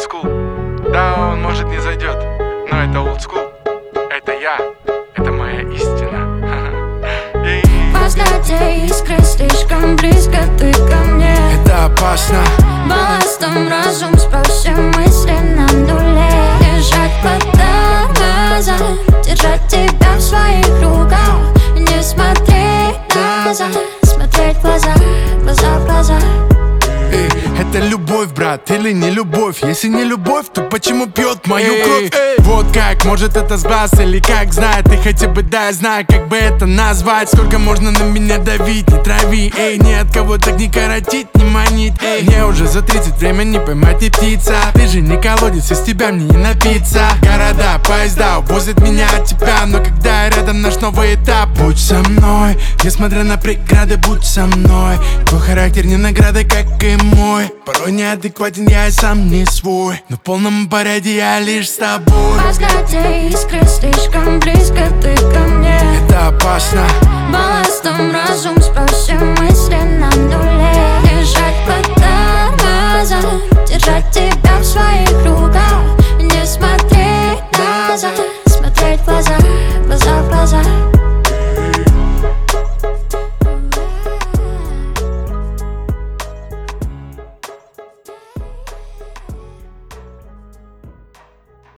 school. Да, он может не зайдет, но это old school. Это я, это моя истина. Во взгляде искры слишком близко ты ко мне. Это опасно. Балластом разум спал, все мысли на нуле. Держать глаза, держать тебя в своих руках. Не смотреть назад, смотреть в глаза, глаза в глаза. Эй, это любовь, брат, или не любовь? Если не любовь, то почему пьет мою кровь? Вот как, может это сглаз или как знает. Ты хотя бы дай знай, как бы это назвать. Сколько можно на меня давить, не трави. Эй, ни от кого так не коротить, не манить. Эй, мне уже за 30, время не поймать не птица. Ты же не колодец, из тебя мне не напиться. Города, поезда увозят меня от тебя. Но когда рядом наш новый этап, будь со мной. Несмотря на преграды, будь со мной. Твой характер не награда, как и мой. Порой неадекватен, я и сам не свой. Но в полном порядке я лишь с тобой. Во взгляде искры слишком близко ты ко мне.